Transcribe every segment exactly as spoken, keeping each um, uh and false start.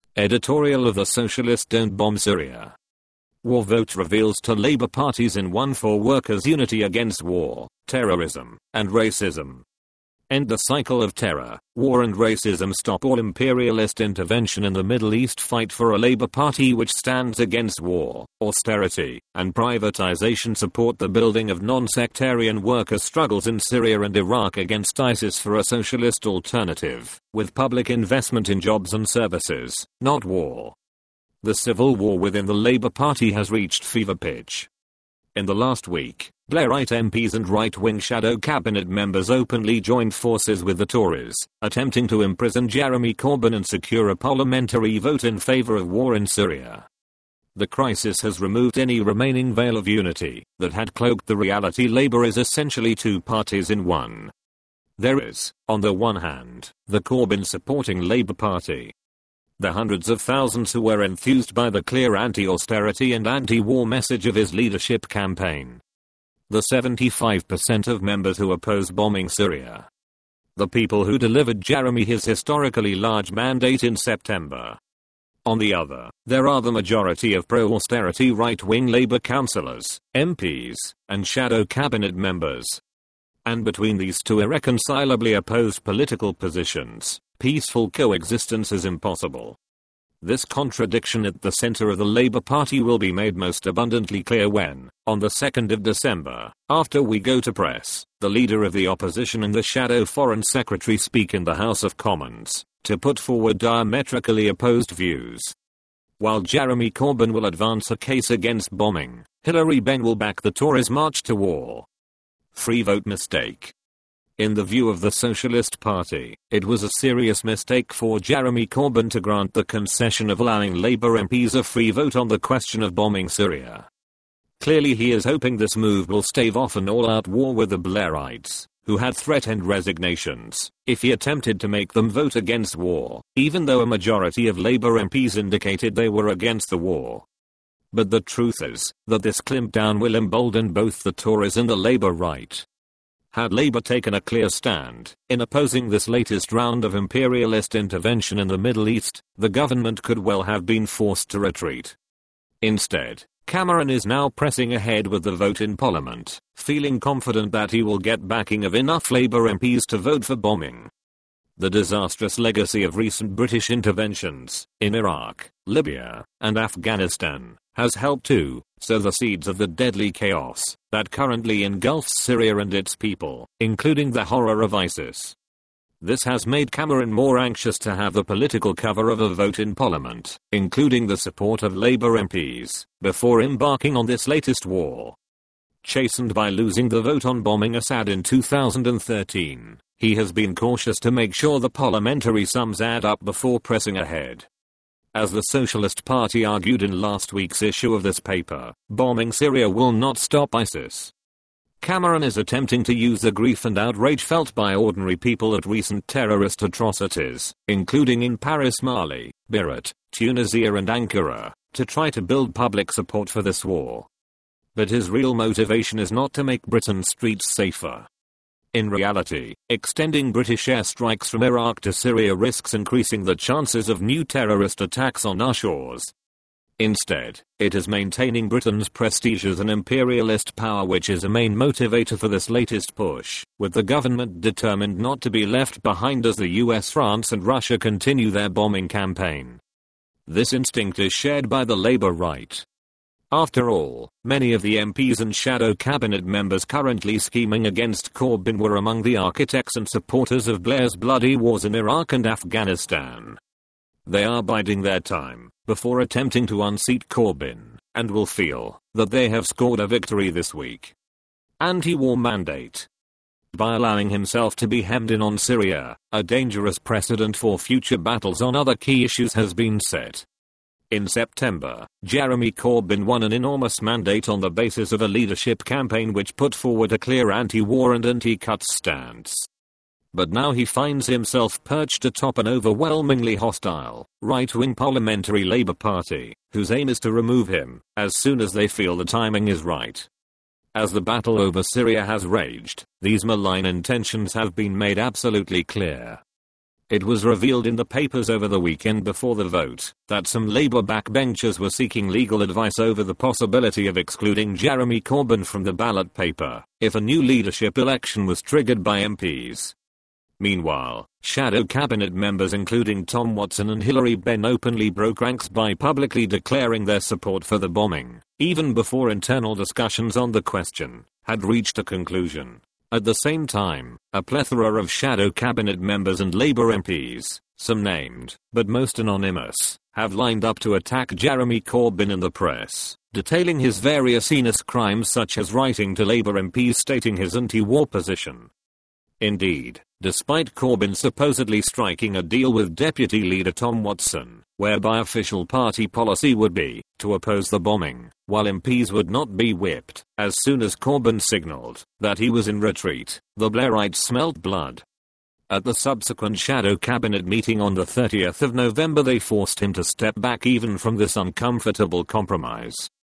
Editorial of the Socialists Don't Bomb Syria. War vote reveals to Labour parties in one for workers' unity against war, terrorism, and racism. End the cycle of terror, war and racism. Stop all imperialist intervention in the Middle East. Fight for a Labour Party which stands against war, austerity, and privatization. Support the building of non-sectarian worker struggles in Syria and Iraq against ISIS for a socialist alternative, with public investment in jobs and services, not war. The civil war within the Labour Party has reached fever pitch. In the last week, Blairite M Ps and right-wing shadow cabinet members openly joined forces with the Tories, attempting to imprison Jeremy Corbyn and secure a parliamentary vote in favour of war in Syria. The crisis has removed any remaining veil of unity that had cloaked the reality Labour is essentially two parties in one. There is, on the one hand, the Corbyn-supporting Labour Party. The hundreds of thousands who were enthused by the clear anti-austerity and anti-war message of his leadership campaign. The seventy-five percent of members who oppose bombing Syria. The people who delivered Jeremy his historically large mandate in September. On the other, there are the majority of pro-austerity right-wing Labour councillors, M Ps, and shadow cabinet members. And between these two irreconcilably opposed political positions, peaceful coexistence is impossible. This contradiction at the center of the Labour Party will be made most abundantly clear when, on the second of December, after we go to press, the leader of the opposition and the shadow foreign secretary speak in the House of Commons, to put forward diametrically opposed views. While Jeremy Corbyn will advance a case against bombing, Hilary Benn will back the Tories' march to war. Free vote mistake. In the view of the Socialist Party, it was a serious mistake for Jeremy Corbyn to grant the concession of allowing Labour M Ps a free vote on the question of bombing Syria. Clearly he is hoping this move will stave off an all-out war with the Blairites, who had threatened resignations if he attempted to make them vote against war, even though a majority of Labour M Ps indicated they were against the war. But the truth is that this clampdown will embolden both the Tories and the Labour right. Had Labour taken a clear stand in opposing this latest round of imperialist intervention in the Middle East, the government could well have been forced to retreat. Instead, Cameron is now pressing ahead with the vote in Parliament, feeling confident that he will get backing of enough Labour M Ps to vote for bombing. The disastrous legacy of recent British interventions in Iraq, Libya, and Afghanistan has helped to sow the seeds of the deadly chaos that currently engulfs Syria and its people, including the horror of ISIS. This has made Cameron more anxious to have the political cover of a vote in Parliament, including the support of Labour M Ps, before embarking on this latest war. Chastened by losing the vote on bombing Assad in two thousand thirteen, he has been cautious to make sure the parliamentary sums add up before pressing ahead. As the Socialist Party argued in last week's issue of this paper, bombing Syria will not stop ISIS. Cameron is attempting to use the grief and outrage felt by ordinary people at recent terrorist atrocities, including in Paris, Mali, Beirut, Tunisia and Ankara, to try to build public support for this war. But his real motivation is not to make Britain's streets safer. In reality, extending British airstrikes from Iraq to Syria risks increasing the chances of new terrorist attacks on our shores. Instead, it is maintaining Britain's prestige as an imperialist power which is a main motivator for this latest push, with the government determined not to be left behind as the U S, France and Russia continue their bombing campaign. This instinct is shared by the Labour right. After all, many of the M Ps and shadow cabinet members currently scheming against Corbyn were among the architects and supporters of Blair's bloody wars in Iraq and Afghanistan. They are biding their time before attempting to unseat Corbyn, and will feel that they have scored a victory this week. Anti-war mandate. By allowing himself to be hemmed in on Syria, a dangerous precedent for future battles on other key issues has been set. In September, Jeremy Corbyn won an enormous mandate on the basis of a leadership campaign which put forward a clear anti-war and anti-cuts stance. But now he finds himself perched atop an overwhelmingly hostile, right-wing parliamentary Labour Party, whose aim is to remove him as soon as they feel the timing is right. As the battle over Syria has raged, these malign intentions have been made absolutely clear. It was revealed in the papers over the weekend before the vote that some Labour backbenchers were seeking legal advice over the possibility of excluding Jeremy Corbyn from the ballot paper if a new leadership election was triggered by M Ps. Meanwhile, shadow cabinet members including Tom Watson and Hilary Benn openly broke ranks by publicly declaring their support for the bombing, even before internal discussions on the question had reached a conclusion. At the same time, a plethora of shadow cabinet members and Labour M Ps, some named, but most anonymous, have lined up to attack Jeremy Corbyn in the press, detailing his various heinous crimes such as writing to Labour M Ps stating his anti-war position. Indeed, despite Corbyn supposedly striking a deal with Deputy Leader Tom Watson, whereby official party policy would be to oppose the bombing, while M Ps would not be whipped, as soon as Corbyn signalled that he was in retreat, the Blairites smelt blood. At the subsequent shadow cabinet meeting on the thirtieth of November, they forced him to step back even from this uncomfortable compromise.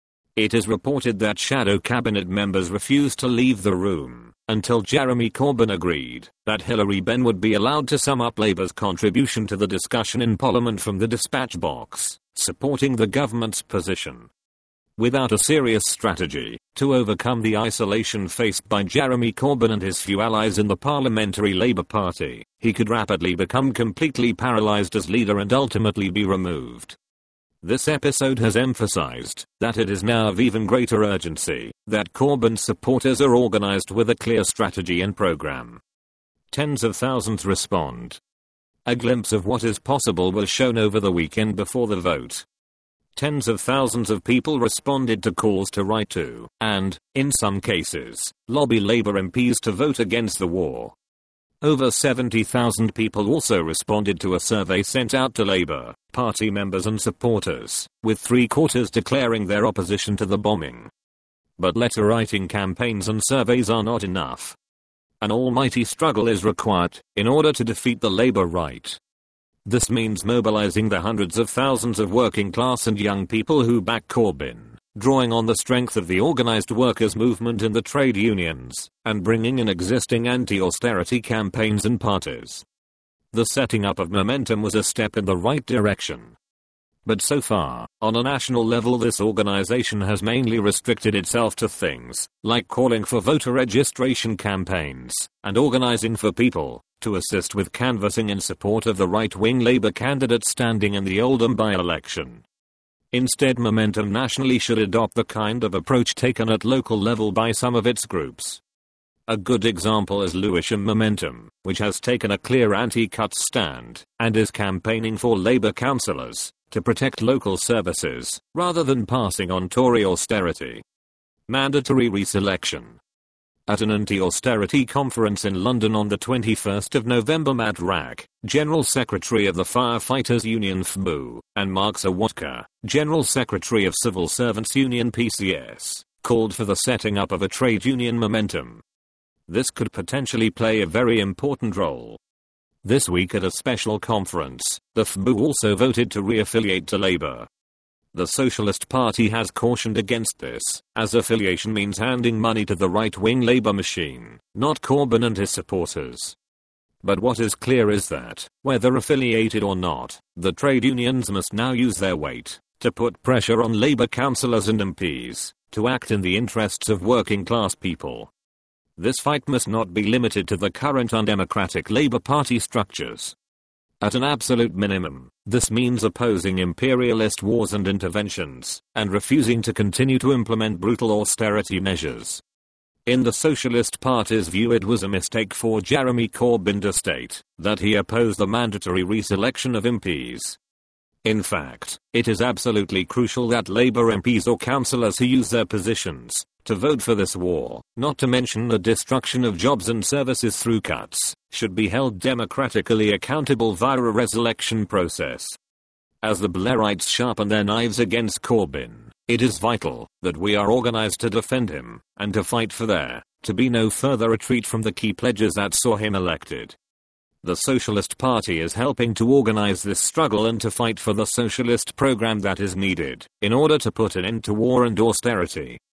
It is reported that shadow cabinet members refused to leave the room until Jeremy Corbyn agreed that Hilary Benn would be allowed to sum up Labour's contribution to the discussion in Parliament from the dispatch box, supporting the government's position. Without a serious strategy to overcome the isolation faced by Jeremy Corbyn and his few allies in the Parliamentary Labour Party, he could rapidly become completely paralysed as leader and ultimately be removed. This episode has emphasized that it is now of even greater urgency that Corbyn supporters are organized with a clear strategy and program. Tens of thousands respond. A glimpse of what is possible was shown over the weekend before the vote. Tens of thousands of people responded to calls to write to, and, in some cases, lobby Labour M Ps to vote against the war. Over seventy thousand people also responded to a survey sent out to Labour Party members and supporters, with three quarters declaring their opposition to the bombing. But letter-writing campaigns and surveys are not enough. An almighty struggle is required in order to defeat the Labour right. This means mobilizing the hundreds of thousands of working class and young people who back Corbyn, drawing on the strength of the organized workers' movement in the trade unions, and bringing in existing anti-austerity campaigns and parties. The setting up of Momentum was a step in the right direction. But so far, on a national level, this organization has mainly restricted itself to things like calling for voter registration campaigns and organizing for people to assist with canvassing in support of the right-wing Labour candidate standing in the Oldham by-election. Instead, Momentum nationally should adopt the kind of approach taken at local level by some of its groups. A good example is Lewisham Momentum, which has taken a clear anti-cuts stand and is campaigning for Labour councillors to protect local services rather than passing on Tory austerity. Mandatory reselection. At an anti-austerity conference in London on the twenty-first of November, Matt Rack, General Secretary of the Firefighters Union F B U, and Mark Sawatka, General Secretary of Civil Servants Union P C S, called for the setting up of a trade union Momentum. This could potentially play a very important role. This week at a special conference, the F B U also voted to re-affiliate to Labour. The Socialist Party has cautioned against this, as affiliation means handing money to the right-wing Labour machine, not Corbyn and his supporters. But what is clear is that, whether affiliated or not, the trade unions must now use their weight to put pressure on Labour councillors and M Ps to act in the interests of working class people. This fight must not be limited to the current undemocratic Labour Party structures. At an absolute minimum, this means opposing imperialist wars and interventions, and refusing to continue to implement brutal austerity measures. In the Socialist Party's view, it was a mistake for Jeremy Corbyn to state that he opposed the mandatory reselection of M Ps. In fact, it is absolutely crucial that Labour M Ps or councillors who use their positions to vote for this war, not to mention the destruction of jobs and services through cuts, should be held democratically accountable via a resurrection process. As the Blairites sharpen their knives against Corbyn, it is vital that we are organized to defend him, and to fight for there to be no further retreat from the key pledges that saw him elected. The Socialist Party is helping to organize this struggle and to fight for the socialist program that is needed in order to put an end to war and austerity.